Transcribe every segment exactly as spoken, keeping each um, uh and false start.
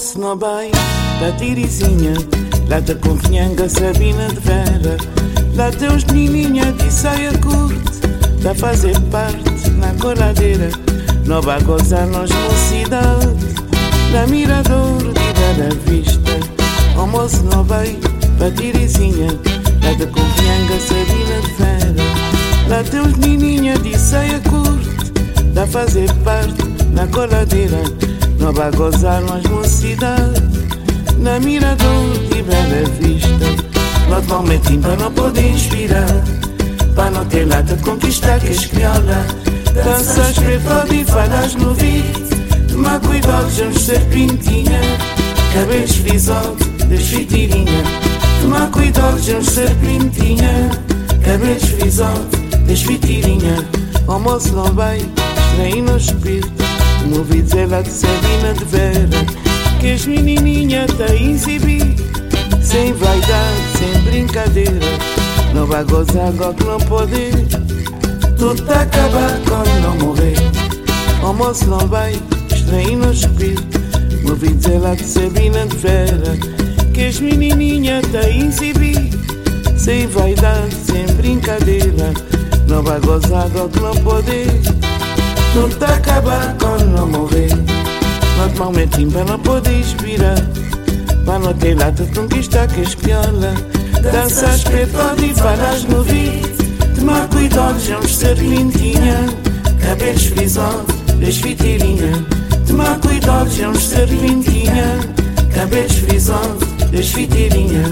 Almoço no bem, da Tirizinha, lá da Confinhanga, Sabina de Vera, lá teus menininha de saia curta, da fazer parte na coladeira, nova a gozar nos mocidade, da Mirador de Bela Vista. Almoço no bem, da Tirizinha, lá da Confinhanga, Sabina de Vera, lá teus menininha de saia curta, da fazer parte na coladeira, nova a gozar nas mocidade, na Mirador de Bela Vista. Normalmente para não poder inspirar, para não ter lata de conquistar que escriola, danças preto e falas no ouvido, tomar cuidado de uns serpentinha, cabelos frisados desfitirinha, tomar cuidado de uns serpentinha, cabelos frisados desfitirinha. Almoço não vai, estranho no espírito, me ouvi dizer lá de Sabina de Vera, que as menininhas tá exibir, sem vaidade, sem brincadeira, não vai gozar agora que não poder, tudo tá acabar quando não morrer. Almoço não vai, estranho no espírito, me ouvi dizer lá de Sabina de Vera, que as menininhas tá exibir, sem vaidade, sem brincadeira, não vai gozar agora que não poder, tudo tá acabar quando não morrer. Normalmente para não poder inspirar, para não ter lata de conquistar que espiola, danças preto e falas no ouvido, tomar cuidado de uns serpentinha, cabelos frisados desfitirinha, tomar cuidado de uns serpentinha, cabelos frisados desfitirinha.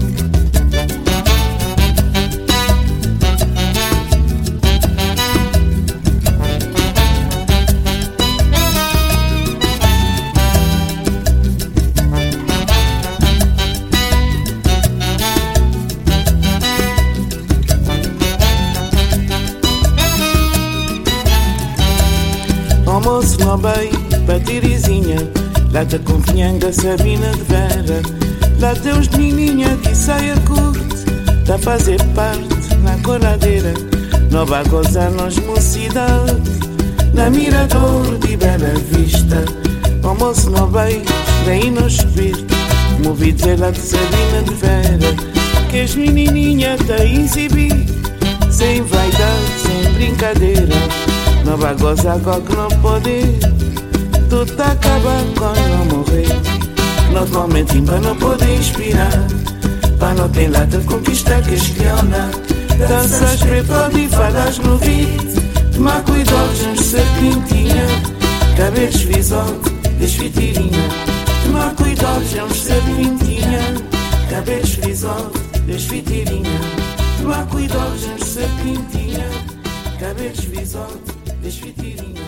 Almoço no bem, para Tirizinha, lá da Confinhanga, Sabina de Vera, lá teus menininha de saia curta, da fazer parte na coladeira, nova a gozar nos mocidade, na Mirador de Bela Vista. Almoço no bem, estranho no espírito, me ouvi dizer lá de Sabina de Vera, que as menininha tá exibir, sem vaidade, sem brincadeira, não vai gozar agora que não poder, tudo tá acabar quando não morrer. Normalmente para não poder inspirar, para não ter lata de conquistar que escriola, danças preto e falas no ouvido, tomar cuidado de uns serpentinha, cabelos frisados desfitirinha, tomar cuidado de uns serpentinha, cabelos frisados desfitirinha, tomar cuidado de uns serpentinha, cabelos frisados desfitirinha.